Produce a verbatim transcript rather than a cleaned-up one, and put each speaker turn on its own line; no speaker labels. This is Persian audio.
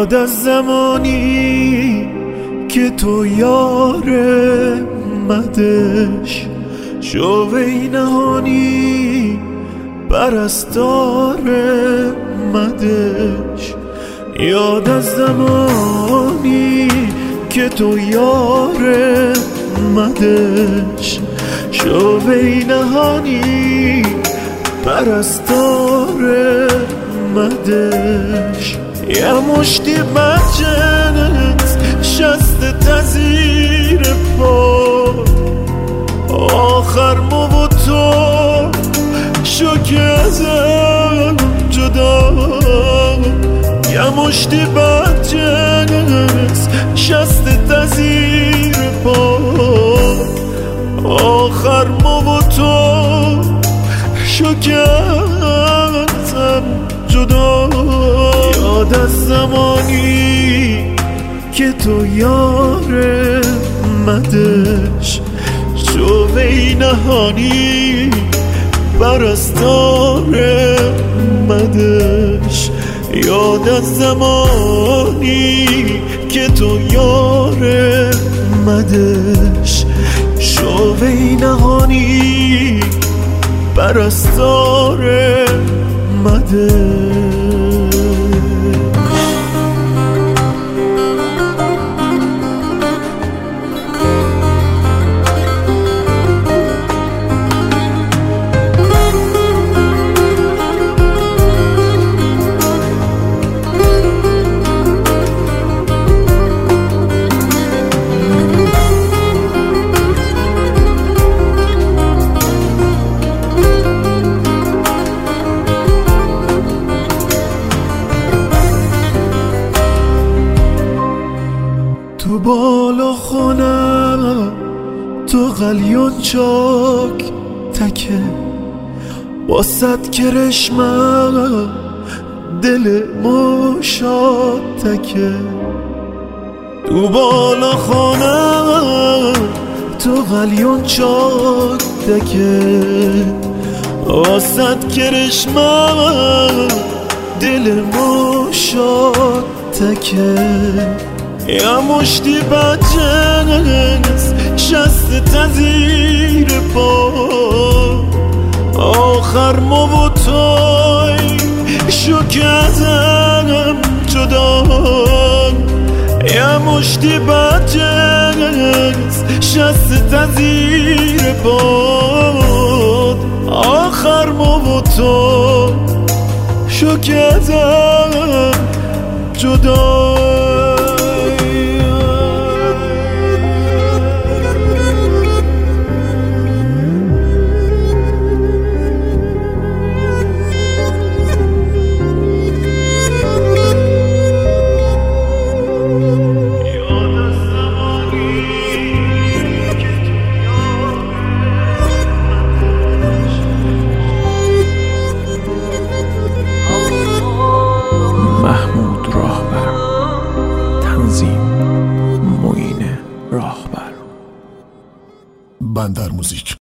یاد از زمانی که تو یار مدش شوی نهانی پرستار مدش. یاد از زمانی که تو یار مدش شوی نهانی پرستار مدش. یه مشتی بچنت شست تزیر پا آخر ما و تو شو که ازم جدا. یه مشتی بچنت شست تزیر پا آخر ما و تو شو که ازم جدا. یاد از زمانی که تو یار مدش شوی نهانی پرستار مدش. یاد از زمانی که تو یار مدش شوی نهانی پرستار مدش. تو بالا خونم تو قلیون چاک تکه واسد کرشمم دل مشاد تکه. تو بالا خونم تو قلیون چاک تکه واسد کرشمم دل مشاد تکه. یا مشتی بچنس شست تزیر پا آخر ما و توی شو که ازم جدا. یا مشتی بچنس شست تزیر پا آخر ما و تو شو که ازم جدا.
محمود راهبر، تنظیم معین راهبر.
بندر موزیک.